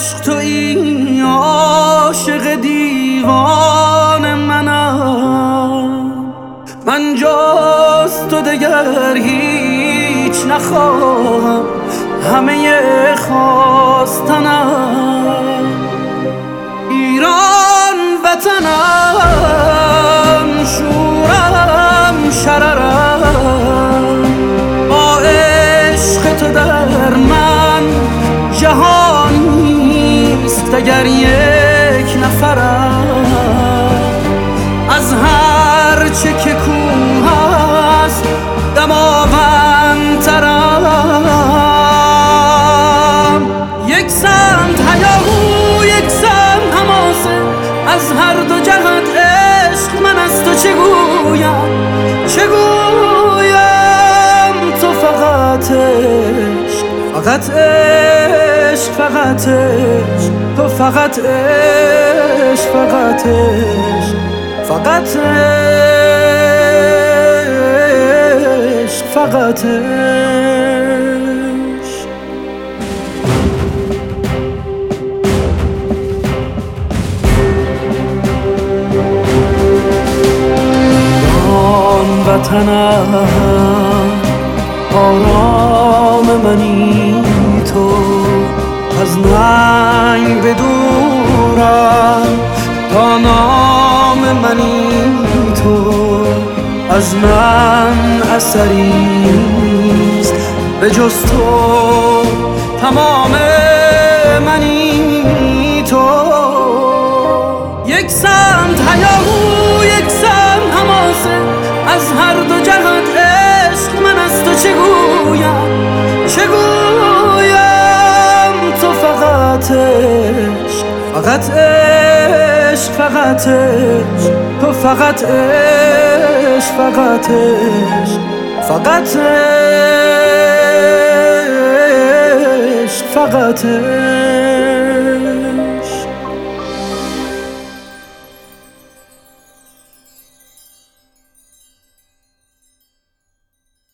عشق تویی، عاشق دیوان منم. من جز تو دگر هیچ نخواهم، همه خواستنم ایران وطنم، شورم شررم. با عشق تو در من جهان نیست اگر یک نفرم. از هر چه که کوه است دماوندترم. یک سمت هیاهو یک سمت حماسه، از هر دو جهت عشق من از تو چه گویم، چه گویم. تو فقط عشق، فقط عشق، فقط عشق. تو فقط عشق، فقط عشق، فقط عشق، فقط عشق. وطنم آرام منی تو، از ننگ بدورم تا نام منی تو. از من اثری نیست به جز تو، تمام منی تو. یک سمت هیاهو یک سمت حماسه، از هر دو جهت عشق من از تو چه گویم، چه گویم. تو فقط عشق، فقط عشق، فقط عشق. تو فقط عشق، فقط عشق، فقط عشق، فقط عشق.